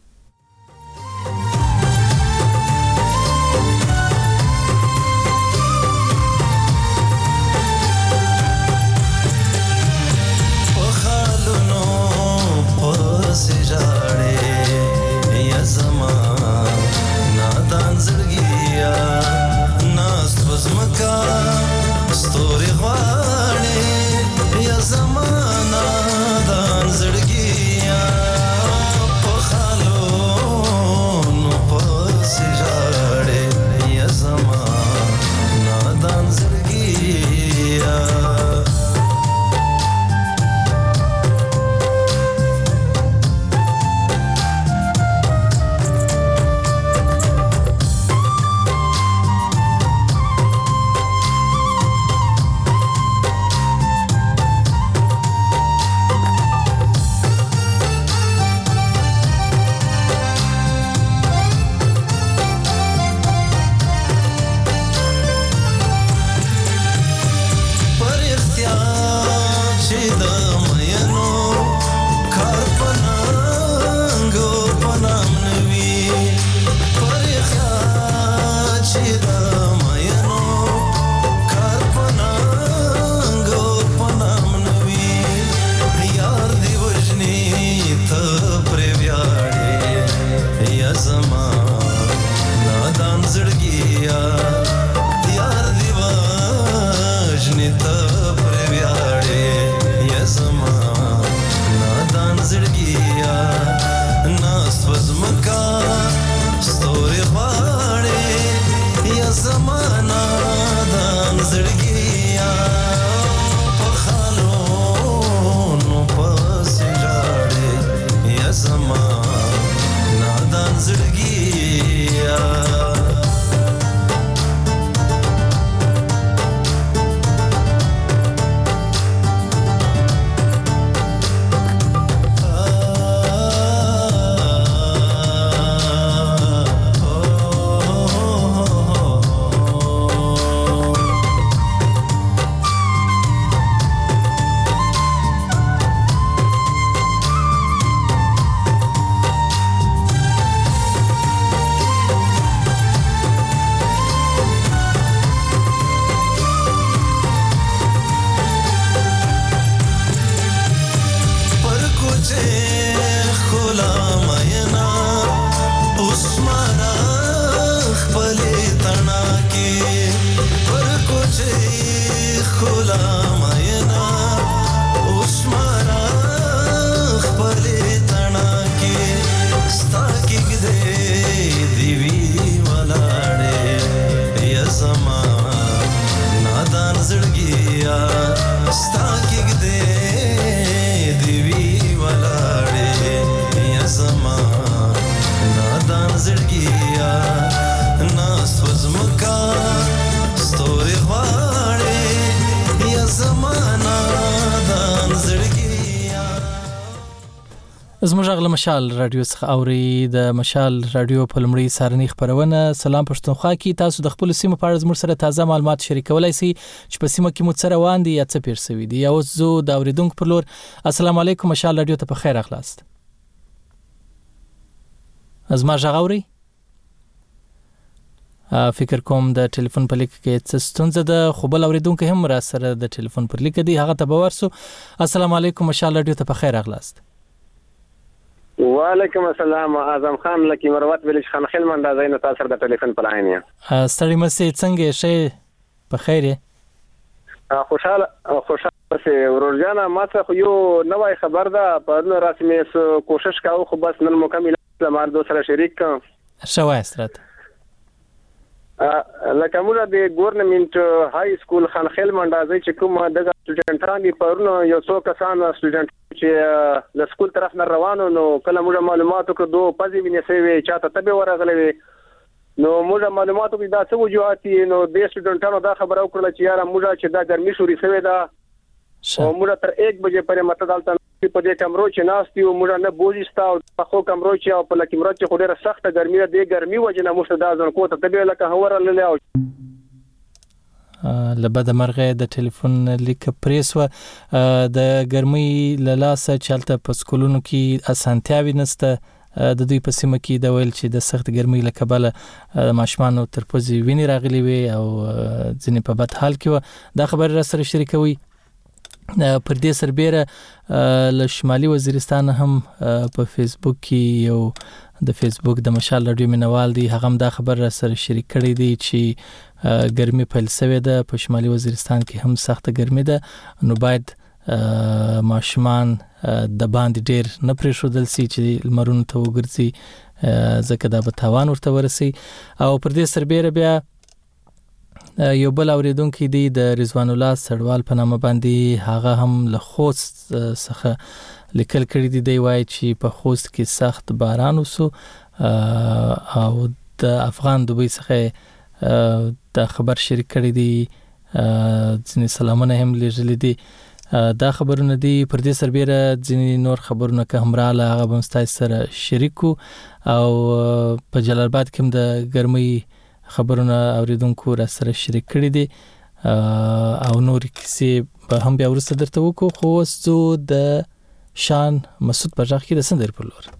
زموږ غل مشال رادیو څخه اوري د مشال رادیو په لمړی سارنی خبرونه. سلام پښتونخوا کې تاسو د خپل سیمه په اړه زموږ سره تازه معلومات شریکولای شئ چې په سیمه کې مو څه روان دي یا څه پیر شوی دي. یا اوس زو د اوریدونکو پر لور السلام علیکم مشال رادیو ته په خیر اخلاست. از ما ژغوري فکر کوم د ټلیفون په لیک کې څه ستونزه ده، خو بل اوریدونکو هم را سره د ټلیفون پر لیک دی، هغه ته به ورسو. السلام علیکم مشال رادیو ته په خیر اخلاست. وعلیکم السلام. اعظم خان لکی مروت ویلج خان خیل منډه زین تاسو د ټلیفون په لاین یم. ستړي مسې څنګه شي په خیر یې؟ خوشاله خوشاله سه ورورجانا ماته خو یو نوای خبر ده په نو رسمي کوشش کاوه خو بس نن مکمل مار دو سره شریک شوای استرات لکه موږ د ګورنمنت های سکول خانخیل منډازي چې کوم دغه سټوډنټان دي پرونو یو څو کسان سټوډنټ چې له سکول طرف نه روانو نو کله موږ معلوماتو کو دوه پځې وینې سوي چاته تبه ورغلې نو موږ معلوماتو کې دا څه وجوهات نو د سټوډنټانو دا خبره وکړه چې یاره موږ چې دا ګرمي شوري سوي دا او موږ تر یک بجې پورې متدالته په دې کمرو چې ناستي او موږ نه بوزيستا او په خو کمرو چې او په لکمرو چې خو ډیره سخته ګرمي ده د ګرمي وجنه موږ دا ځن کوته تبه لکه هوره لله او لبد مرغه د ټلیفون لیک پریسو د ګرمۍ للاسه چلته په سکولونو کې اسانتیاوي نسته د دوی په سیمه کې د ویل چې د سخت ګرمۍ له کبله ماشومان تر پوزي ویني راغلي وي او ځنې په بد حال کې دا خبر را سره شریکوي پر دې سربېره له شمالي وزیرستان هم په فیسبوک کې یو د فیسبوک د مشال رادیو مینوال دی هغه هم دا خبر را سره شریک کړی دی چې ګرمي پیل شوې ده په شمالي وزیرستان کې هم سخت ګرمي ده نو باید ماشومان د باندې ډیر نه پرېښودل سي چې لمرونو ته وګرځي ځکه دا به تاوان ورته ورسي او پر دې سربېره بیا یو بل اوریدونکو دی د رضوان الله سړوال په نامه باندې هغه هم له خوست څخه لیکل کړی دی دی وایي چې په خوست کې سخت باران وسو او د افغان دوبۍ څخه د خبر شریک کړی دی ځینې سلامونه هم لیږلي دي دا خبرونه دي پر دې سربېره ځینې نور خبرونه که هم رااله هغه به ستاسو سره شریکو او په جلال آباد کې هم د ګرمۍ خبرونه اوریدونکو را سره شریک کړي دي او نور کیسې به هم بیا ورسته درته وکړو خو اوس زه د شان مسعود په ځخ کې د سندر په لور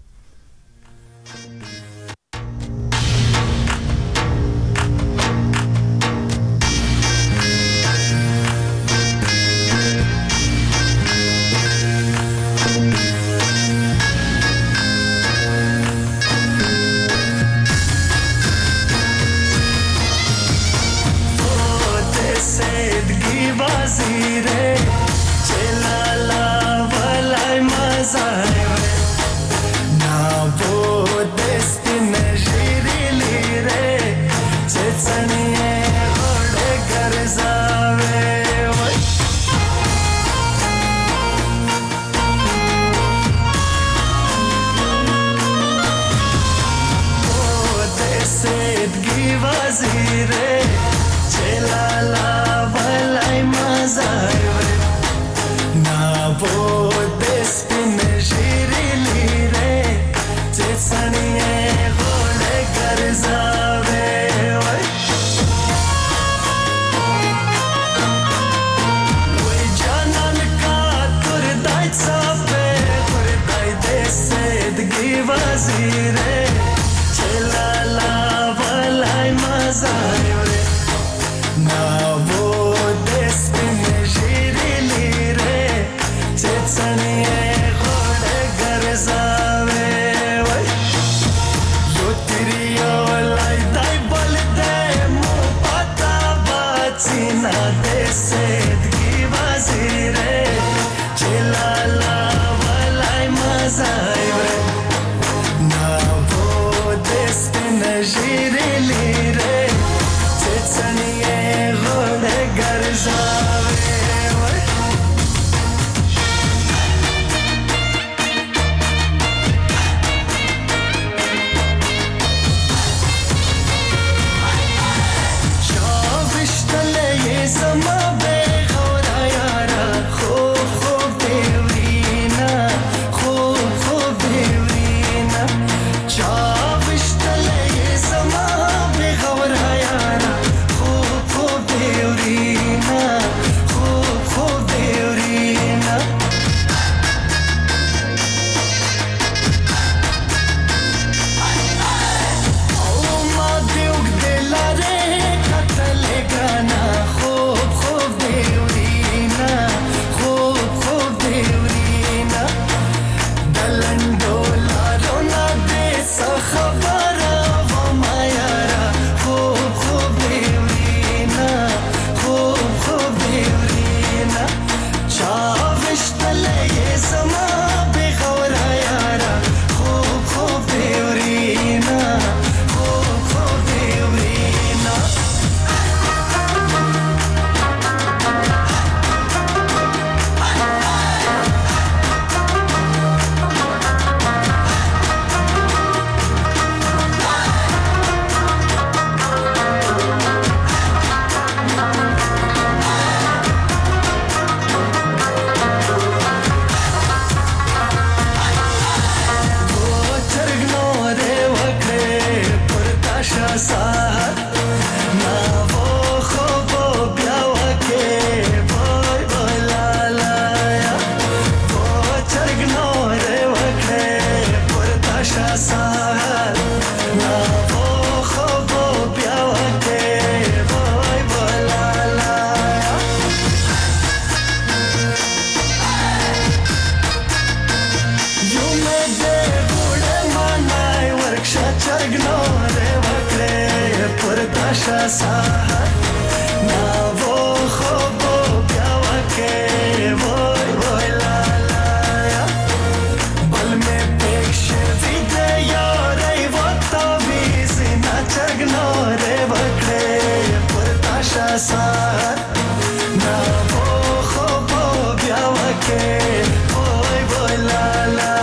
چگنو ره وکړې پرتاشا سحر نا و خوبو بیا وکړې وای وای لا لا بل مې پېښ وی دې یارې وتا وی سینا چگنو ره وکړې پرتاشا سحر نا و خوبو بیا وکړې وای وای لا لا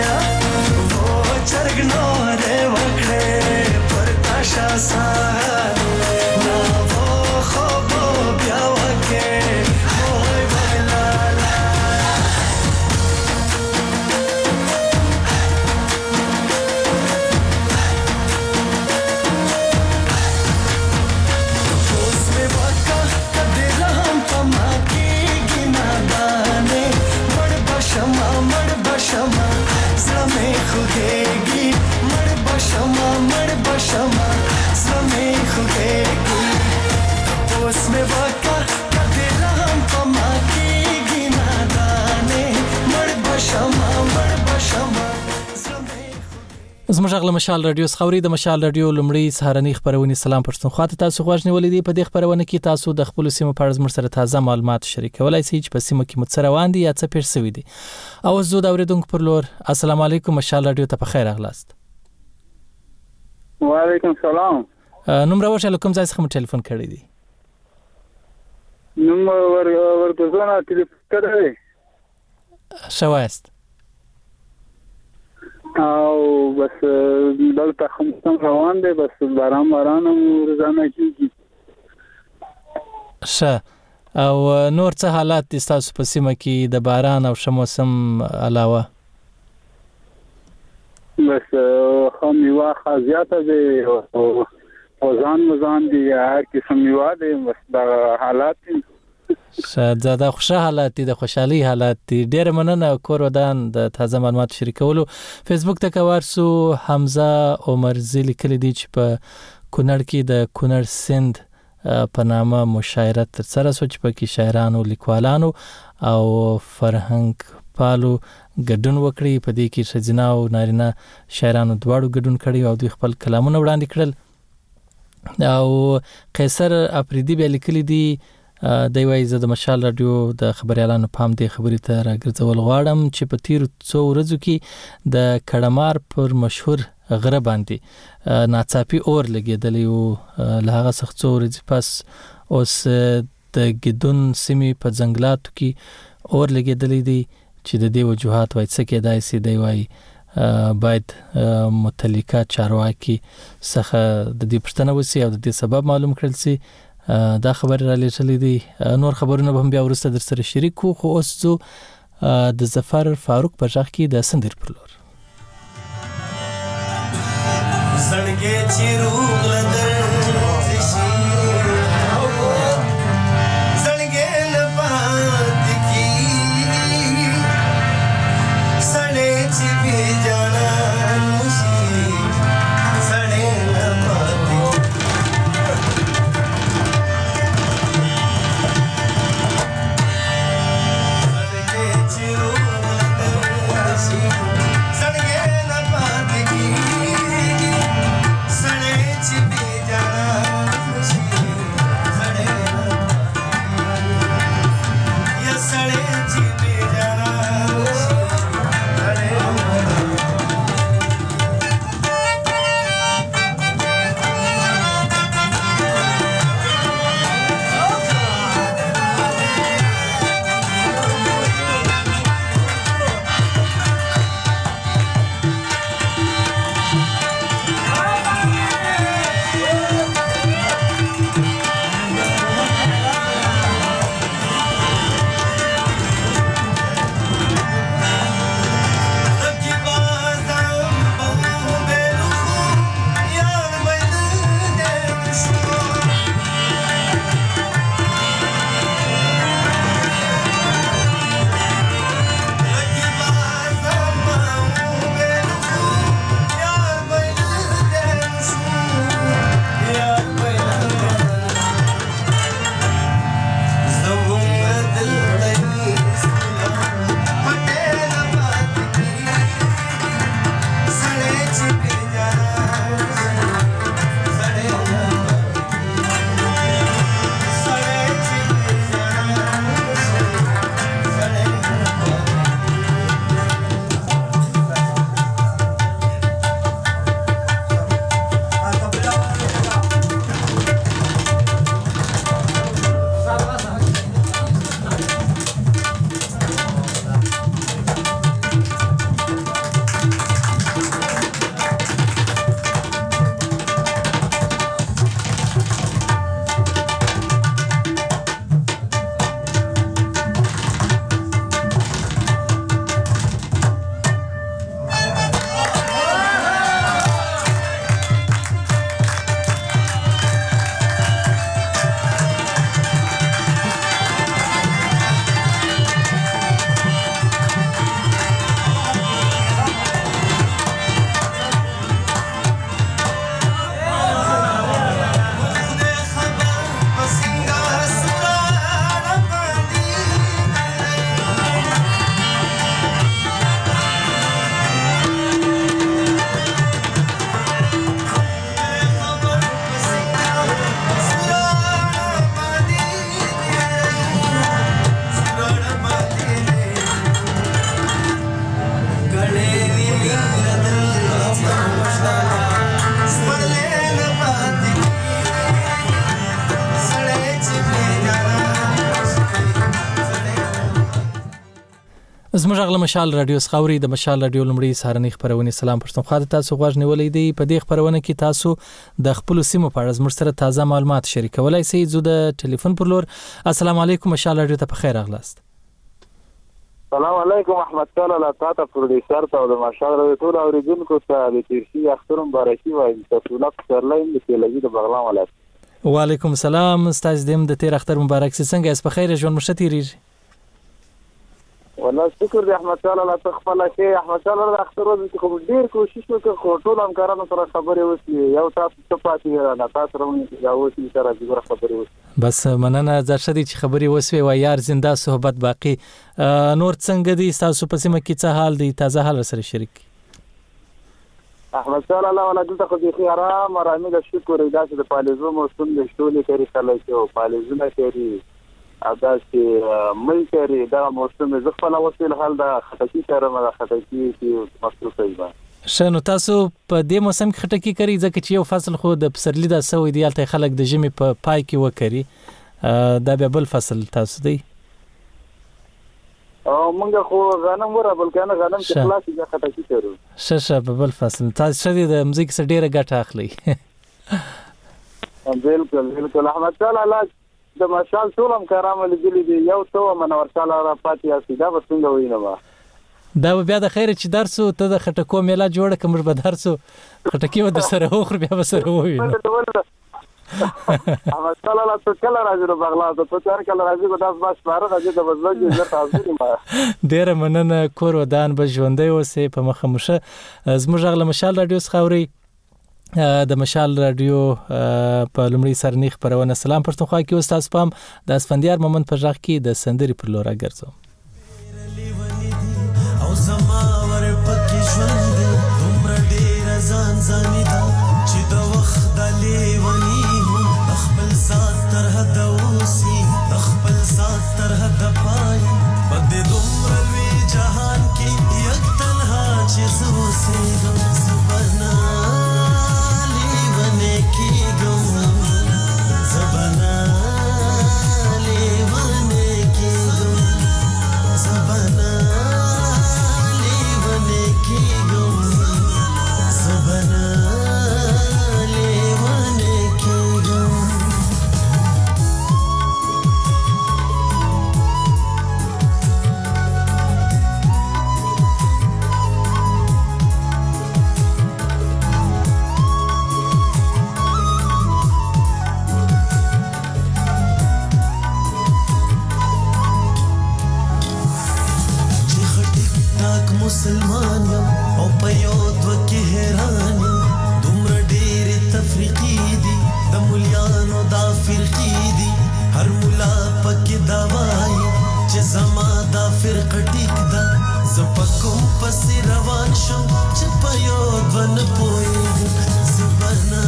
چرګنو ره وکړې پرتاشا سحر نا و خوبو بیا وکړې وای وای لا لا اوس مې وکا کدی رحم پما کېږي نادانې مړ بشما مړ بشما زمې خوږېږي مړ بشما مړ بشما زمې خوږېږي اوس مې وکا کدی رحم پما کېږي نادانې مړ بشما مړ بشما زموږ غل مشال رادیو خوري د مشال رادیو لمړی سهارنی خبرونه سلام پښتونخوا ته تاسو غواړئ نیولې دي په دې خبرونه کې تاسو د خپل سیمه په اړه زموږ سره تازه معلومات شریکولای شئ چې په سیمه کې متصر روان دي یا څه پېښ شوی دي او زه د اوریدونکو پر لور السلام علیکم مشال رادیو ته په خیر اغلاست وعلیکم السلام نوم راوښه کوم ځای څخه ټلیفون کړی دی نوم ور ورګزونه ټلیفون کړی شوایست او بس دلته خمسم روان دی بس باران باران روزانه کیږي ښه او نور څه حالات دي تاسو په سیمه کې د باران او ښه موسم علاوه بس خو میوه خازیاته دی او ځان مزان دي هر قسم میوه دی بس دا حالات دي زاده خوشاله حالات دي د خوشحالي حالات دي ډېر مننه کور ودان د تازه معلومات شریکولو فیسبوک ته کوارسو حمزه عمر زلی کلی دی چې په کونړ کې د کونړ سند په نامه مشاعره تر سره سوچ پکې شاعرانو لیکوالانو او فرهنګ پالو ګډون وکړي په دې کې ښځینه او نارینه شاعرانو دواړو ګډون کړي او دوی خپل کلامونه وړاندې کړل او قیصر افریدی به لیکلي دي دی وایي زه د مشال رادیو د خبريالانو پام دې خبرې ته راګرځول غواړم چې په تیرو څو ورځو کې د کډمار پر مشهور غره باندې ناڅاپي اور لګېدلی او له هغه څخه څو ورځې پس اوس د ګدون سیمې په ځنګلاتو کې اور لګېدلی دی چې د دې وجوهات وایي څه کېدای شي دی وایي باید متعلقه چارواکي څخه د دې پوښتنه وشي او د دې سبب معلوم کړل شي دا خبر را لېږلې دي نور خبرونه به هم بیا وروسته در سره شریک کوو خو اوس زه د ظفر فاروق په ژغ کې د سندر پر لور زړګې چې روغ لدر شي زړګې نه پاتې کېږي سړی چې بې جانان شي سړی نه پاتې زړګې چې روغ لدر شي زړګې نه پاتې کېږي سړی چې بې جانان زموږ غل مشال رادیو سخاوري د مشال رادیو لمړی سهارنی خبرونه سلام پښتونخوا ته تاسو غوښ نیولې دی په دې خبرونه کې تاسو د خپل سیمو په اړه زموږ سره تازه معلومات شریکولای شئ. زه د ټلیفون پر لور. السلام علیکم مشال رادیو ته په خیر اغلاست. السلام علیکم احمد تعالی لا تاسو پروډوسر ته د مشال رادیو ټول اوریدونکو ته د تیرشي اخترم بارشي وایم تاسو لا سرلاین د تلوي د بغلان ولایت. وعلیکم السلام استاد دیم د تیر اختر مبارک سي. څنګه اس په خیر ژوند مشتتيری؟ والله شکر دی احمد تعالی لا تخفل شي. احمد تعالی د اختر ورځ کې خو ډیر کوشش وکړ خو ټول همکارانو سره خبرې وکړي یو تاسو ته پاتې نه تاسو رواني دا اوسې سره د خبرې وکړي. بس مننه زړه شدي چې خبرې وسوي و یار زنده صحبت باقی. نور څنګه دي تاسو په سیمه کې څه حال دی؟ تازه حال سره شریک. احمد تعالی الله ولا دلته خو دې آرام آرامي د شکر ادا چې د پالیزو موسم د شتولې کری خلای شو پالیزونه کری ادا چې مې کری دا موسم زغفله وسیل حال دا خټکی کارم دا خټکی چې مصروف دی. شنو تاسو په دې موسم کې خټکی کری ځکه چې یو فصل خو د پسرلی دا سوې دی الته خلک د جمی په پای کې وکړي دا به بل فصل تاسو دی او مونږ خو غنم ورا بل کنه غنم چې خلاص یې خټکی کړو ششه په بل فصل تاسو شدي د مزیک سره ډیره ګټه اخلي. بالکل بالکل احمد تعالی الله د مشال ټولم کرامه لګلې دی یو تو منور تعالی را پاتې اسیدا وسنګ وینم دا بیا د خیر چې درسو ته د خټکو میلا جوړه کوم به درسو خټکی و د سره خو بیا به سره وینم. احمد تعالی الله تو کله راځي نو بغلا ته تو چار کله راځي کو تاسو باش بار راځي د بزلګ عزت حاضر ما ډیر مننه کور ودان به ژوندې اوسې په مخه مشه. زموږ غل مشال رادیو سخاوري د مشال رادیو په لمړی سرنی خبرونه سلام پښتونخوا کې استاد پام د اسفندیار مومن پر ځخ کې د سندري پر لور اگرځو او زما ور پکې ژوند دومره ډیر ځان ځاني دا چې د وخت د لیونی خپل ذات تر حد اوسي خپل ذات تر حد پای بد دومره وی جهان کې یک تنها چې زوسه زبنا مسلمان او په یو دوه کې حیران دومره ډېر تفریقي دي د مليانو دا فرقي دي هر مولا پکې دا وایي چې زما دا فرقه ټیک ده زه په کوم پسې روان شم چې په یو دوه نه پوهېږم زه به نه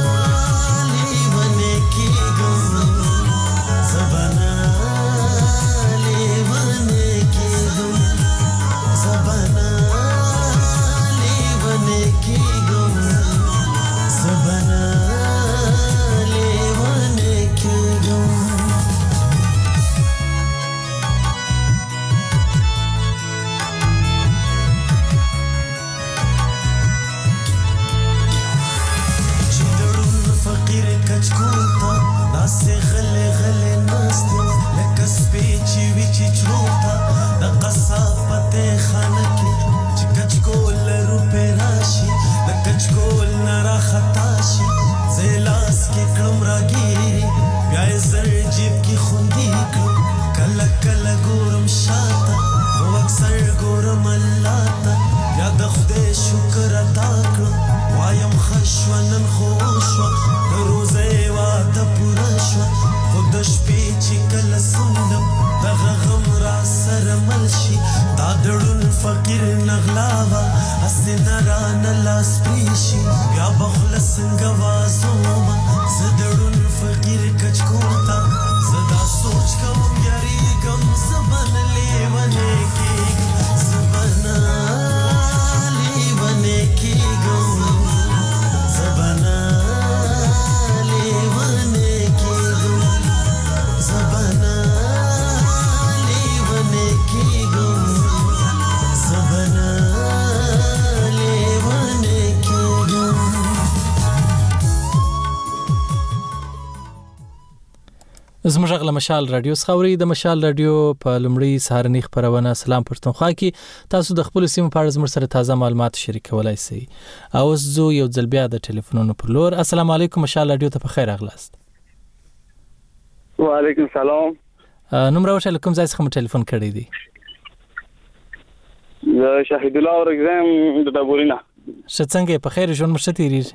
لیونی کېږم زه به نه لیونی کېږم زبنا لیونه کېږم زبنا لیونه کېږم. چې دړون فقیر کچکول ته داسې غلې غلې ناست یم لکه سپی چې وي چې چلو ته د قصاب پته خانه کې چې کچکول روپې راشي د کچکول نه راخطا شي زه لاس کې کړم راګیري بیا یې زر جیب کې خوندي کړم کله کله ګورم شاته خو اکثر ګورم الله ته بیا د خدای شکر ادا کړم وایم ښه شوه نن خو شوه د روزۍ واده پوره شوه خو د شپې چې کله سندم دغه غم را سره مل شي دا دړون فقیر نغلاوه هسې نه رانه لاس پریشي بیا به خوله څنګه وازومه زه دړون فقیر کچکول ته زه دا سوچ کوم یاریږم زه به نه لیونی کېږم زه به نه لیونی کېږم زه به نه لیونی کېږم زه به نه لیونی کېږم زموږ غل مشال رادیو خوري د مشال رادیو په لمړی سهارنی خبرونه سلام پښتونخوا کې تاسو د خپل سیمه په اړه زموږ سره تازه معلومات شریکولای شئ. او زه یو ځل بیا د ټلیفونونو پر لور. السلام علیکم مشال رادیو ته په خیر راغلاست. وعلیکم سلام. نوم راوښه کوم ځای څخه ټلیفون کړی دی؟ زه شهید الله ورګزم د دبورینا. څنګه په خیر ژوند مرشد تیریږي؟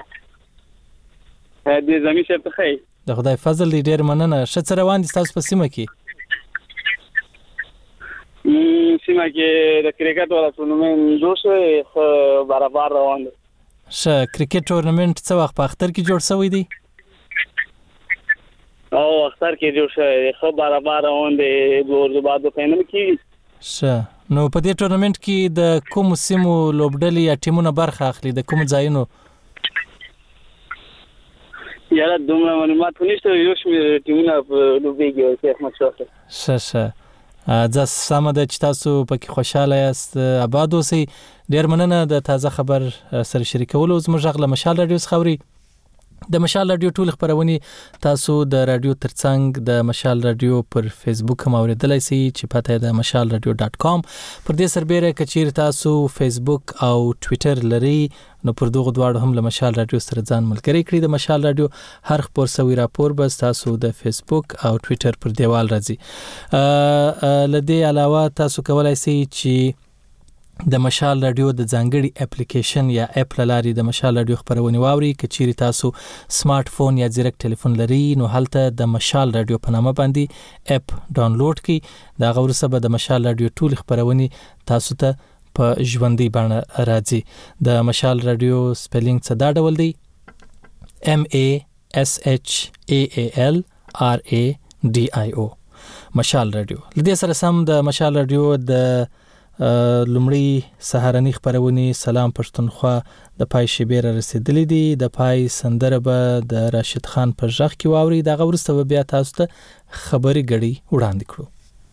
دې زمي شه په خیر. د خدای فضل دې ډېر مننه. ښه څه روان دي تاسو په سیمه کې؟ م سیمه کې د کرکټ ولا ټورنمنت جوړ شوی خو برابر روان دی. ښه کرکټ ټورنمنت څه وخت په اختر کې جوړ شوی دی؟ او اختر کې جوړ شوی خو برابر روان دی د ورځې بعد فینل کې. ښه نو په دې ټورنمنت کې د کوم سیمو لوبډلې یا ټیمونه برخه اخلي د کوم ځایونو؟ یاره دومره معلومات نشته یو شمېر ټیمونه لوبېږي او څه مشوره. ښه ښه ځه سمه ده چې تاسو پکې خوشحاله یاست آباد اوسئ. ډېر مننه د تازه خبر سره شریکولو. زموږ غږ له مشال رادیو څخه اورئ. د مشال رادیو ټول خبرونه تاسو د رادیو ترڅنګ د مشال رادیو پر فیسبوک هم اوریدلای شئ چې پته ده مشال رادیو ډاټ کام. پر دې سربېره کچیر تاسو فیسبوک او ټوئیټر لري نو پر دغه دواړو هم له مشال رادیو سره ځان ملګری کړئ. د مشال رادیو هر خبر سوي راپور بس تاسو د فیسبوک او ټوئیټر پر دیوال راځي. لدې علاوه تاسو کولای شئ چې د مشال رادیو د ځانګړي اپلیکیشن یا اپ لاري د مشال رادیو خبرونه واوري. کچيري تاسو سمارټ فون یا ځیرک ټلیفون لري نو هلته د مشال رادیو په نامه باندې اپ ډاونلوډ کړئ. دا غوړسه به د مشال رادیو ټول خبرونه تاسو ته په ژوندۍ بڼه راځي. د مشال رادیو سپیلینګ څه دا ډول دی؟ M A S H A A L R A D I O مشال رادیو. لدې سره سم د مشال رادیو د لومړی سهارنی خبرونه سلام پښتونخوا د پای شبیر رسیدلې دي. د پای سندره به د راشد خان پر ژغ کې واوري. دا غوړسته بیا تاسو ته خبري غړي وړاندې کړو.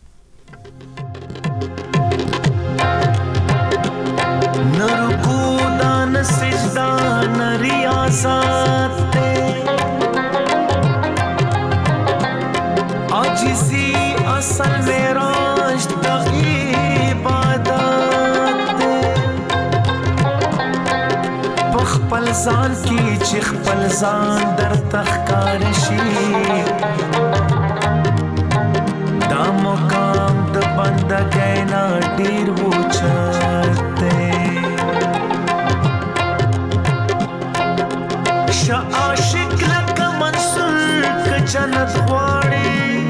نرکو دان سجدا نریاضات عاجزی اصل معراج دغی خپل ځان کی چې خپل ځان در تخکار شي دا مقام د بندګۍ نه ډیر وچته شا عاشق لکه منصور ک جنت غواړي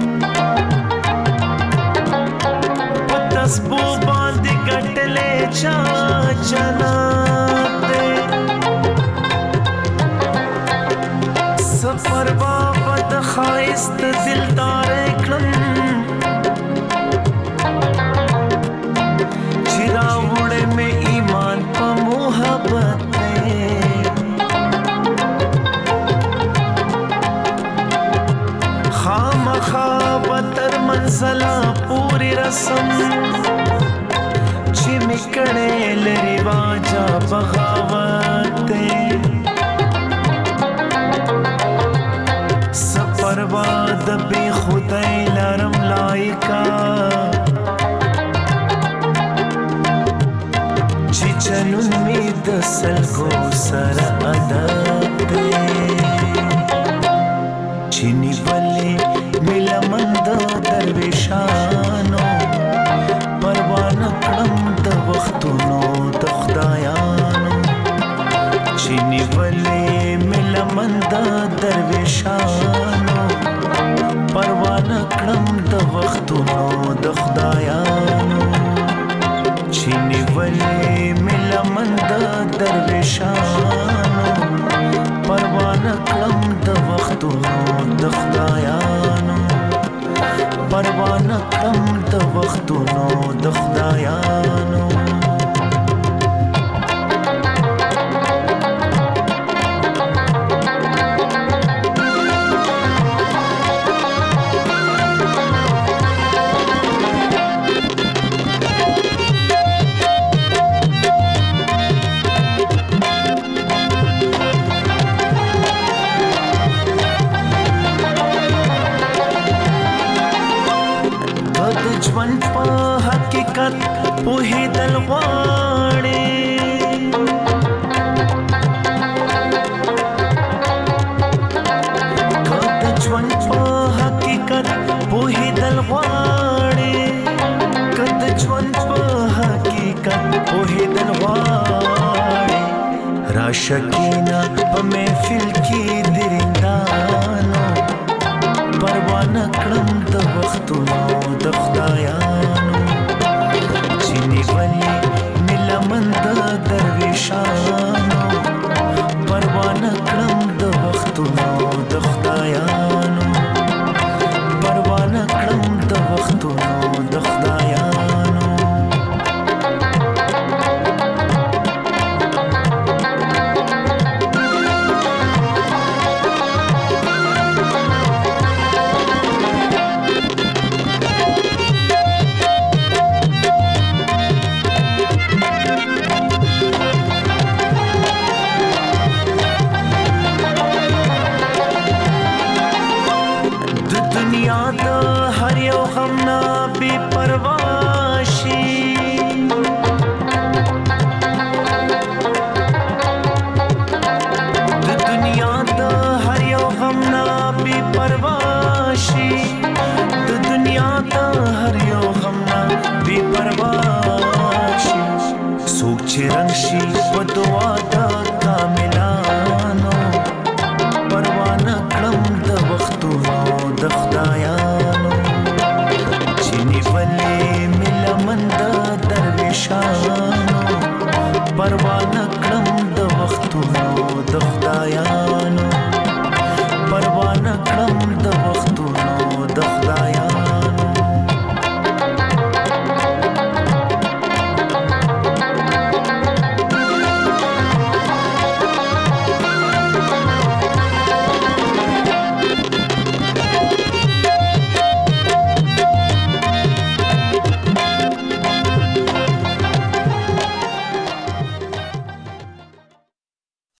پتاس بو باندې ګټلې چا چنا سفر بابت خائست دلدار اکرم چراوڑے میں ایمان پا محبت خام خوابتر منزلہ پوری رسم چی مکڑے لرواجہ بغاوتے پرواد بی خدای لرم لایکا چی چلون می د سلگو سر ادب چینی ولی ملمند درویشانو پروان کړم د وختونو د خدایانو چینی ولی ملمند درویشانو پروان کړم د وختونو د خدایانو چینی ولی ملمند درویشانو پروان کړم د وختونو د خدایانو پروان کړم د وختونو د خدایانو شکینا په محفل کې درندانو پروانه کړم د وختونو د خدایانو چینی ولی ملمن د درویشانو پروانه کړم د وختونو د خدایانو پروانه کړم د وختونو د خدایانو परवा